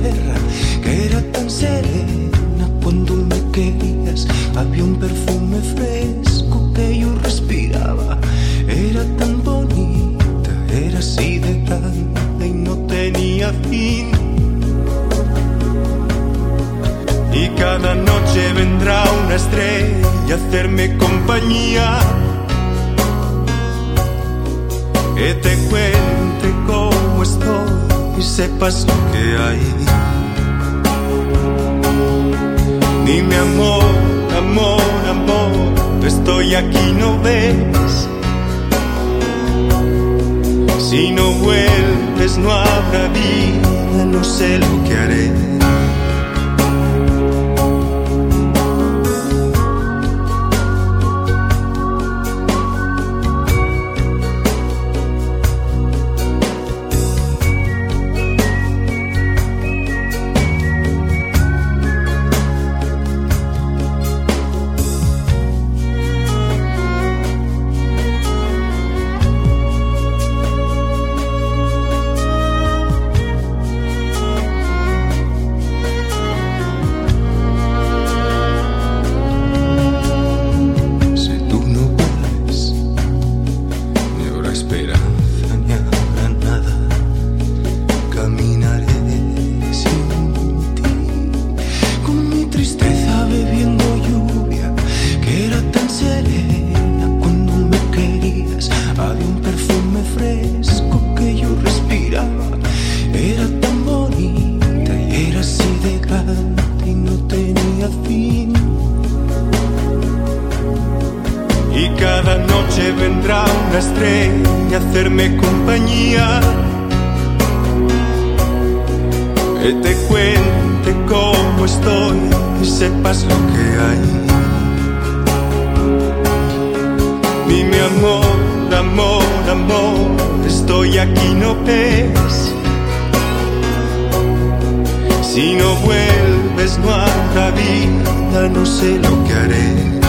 tierra que era tan serena cuando me querías. Había un perfume fresco que yo respiraba. Era tan bonita, era así de grande y no tenía fin. Y cada noche vendrá una estrella a hacerme compañía, que te cuente cómo estoy y sepas lo que hay. Dime amor, amor, amor, estoy aquí, ¿no ves? Si no vuelves no habrá vida, no sé lo que haré. Y cada noche vendrá una estrella a hacerme compañía, que te cuente cómo estoy y sepas lo que hay. Dime amor, amor, amor, estoy aquí, ¿no ves? Si no vuelves no habrá vida, no sé lo que haré.